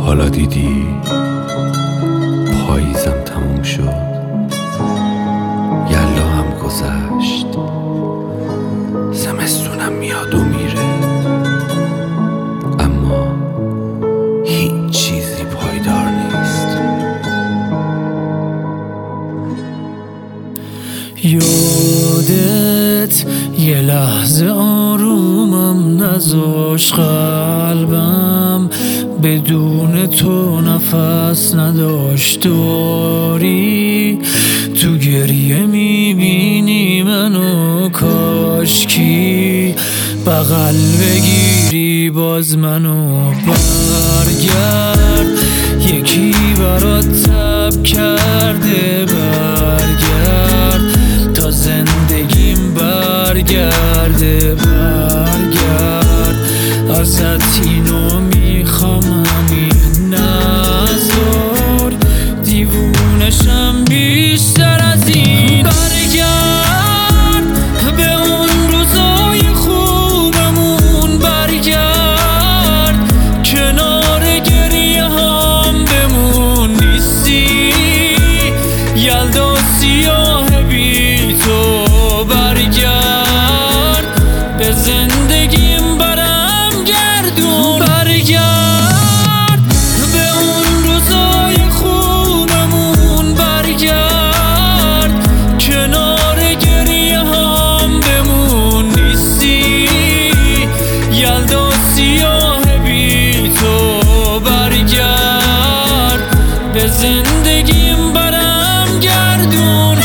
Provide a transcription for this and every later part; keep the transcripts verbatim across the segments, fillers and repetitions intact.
حالا دیدی پاییزم تموم شد، یلا هم گذشت، زمستونم میاد و میره، اما هیچ چیزی پایدار نیست. یادت یه لحظه آرومم نذاش، قلبم بدون تو نفس نداشت. داری تو گریه میبینی منو، کاشکی بغل بگیری باز منو. برگرد یکی برات تب کرده، برگرد تا زندگیم برگرده، برگرد ازت اینو میخوام، همین نذار دیوونشم بیشتر از این. برگرد به اون روزای خوبمون، برگرد کنار گریه هم بمون. نیستی یلدا سیاه بی تو، برگرد به زندگیم برم گردون. برگرد به اون روزای خوبمون، برگرد کنار گریه هم بمون. نیستی یلدا سیاه بی تو، برگرد به زندگیم برم گردون.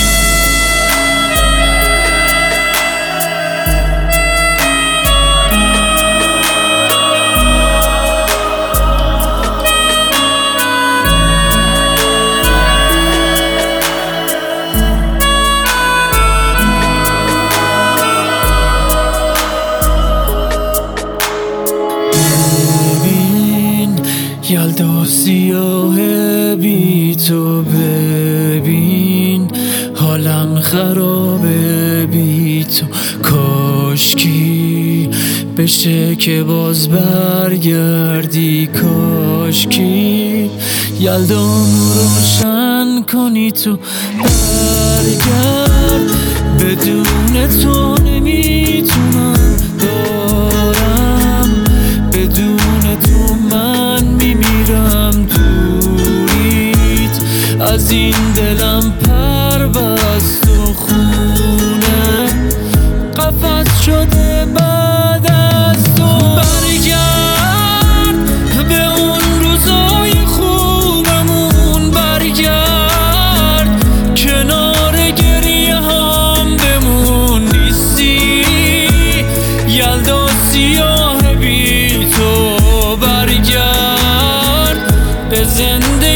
یلدا سیاه بی تو، ببین حالم خرابه بی تو. کاشکی بشه که باز برگردی، کاشکی یلدامو روشن کنی تو. برگرد بدون تو نمیتونم، دارم بدون تو من میمیرم. دوریت از این دلم پربست و خونه قفس شده بعد از تو. برگرد به اون روزای خوبمون، برگرد کنار گریه هم بمون. نیستی یلدا سیاه بی تو، برگرد به زنده